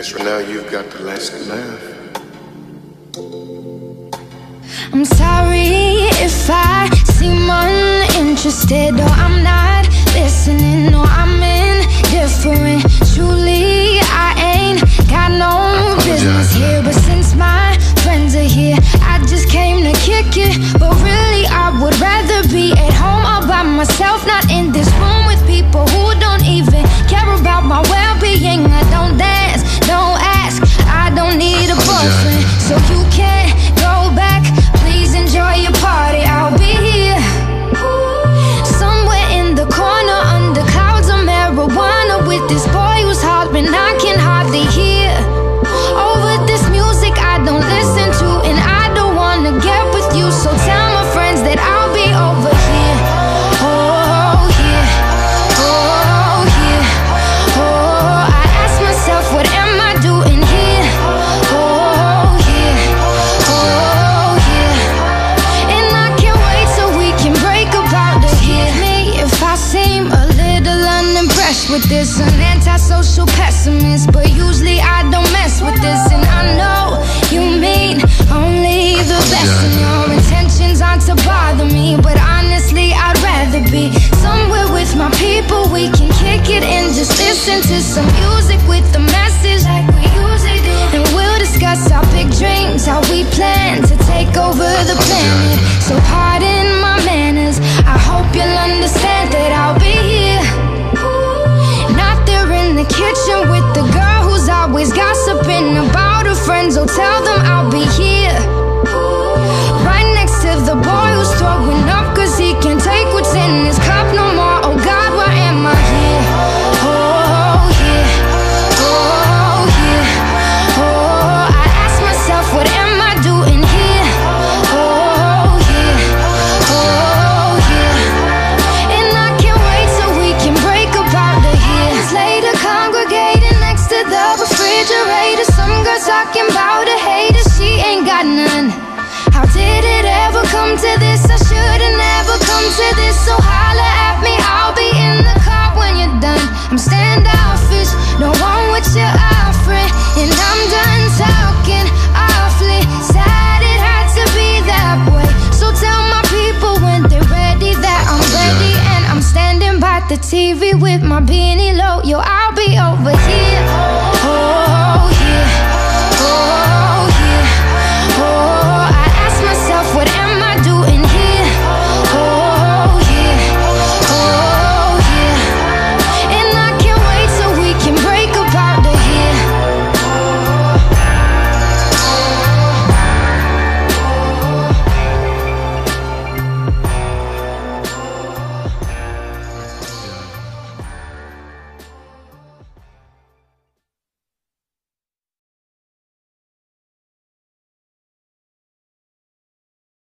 guess for now you've got the last laugh. I'm sorry if I seem uninterested, or I'm not listening, or I'm indifferent. Truly, I ain't got no business here, but since my friends are here, I just came to kick it. But really, I would rather be at home all by myself, not in this room with people who don't even care about my well-being. I don't dance, don't ask, I don't need a boyfriend, so you can't go back. Please enjoy your party, I'll be here somewhere in the corner under clouds of marijuana with this boy who's hollering I can hardly hear. Over this music I don't listen to, and I don't wanna get with you, so tell my friends that I'll be over here. Oh yeah, oh yeah, oh, I ask myself, what am I doing here? Oh yeah, oh yeah, and I can't wait till we can break about it. Forgive me if I seem a little unimpressed with this, an antisocial pessimist, but usually I don't mess with this. And I know you mean only the best, and your intentions aren't to bother me, but honestly I'd rather be somewhere with my people. We can kick it and just listen to some music with the message like we usually do, and we'll discuss our big dreams, how we plan to take over the planet. So pardon my manners, I hope you'll understand that I'll be here, not there in the kitchen with the girl who's always gossiping about her friends. Oh, tell them I'll be here right next to the boy who's throwing up cause he can't take what's in his cup no more. Oh God, why am I here? Oh yeah, oh yeah, oh, I ask myself, what am I doing here? Oh yeah, oh yeah, and I can't wait till we can break about the years later, congregating next to the refrigerator. Some girls talking about a hater, she ain't got none. How did it ever come to this? I should've never come to this, so holla at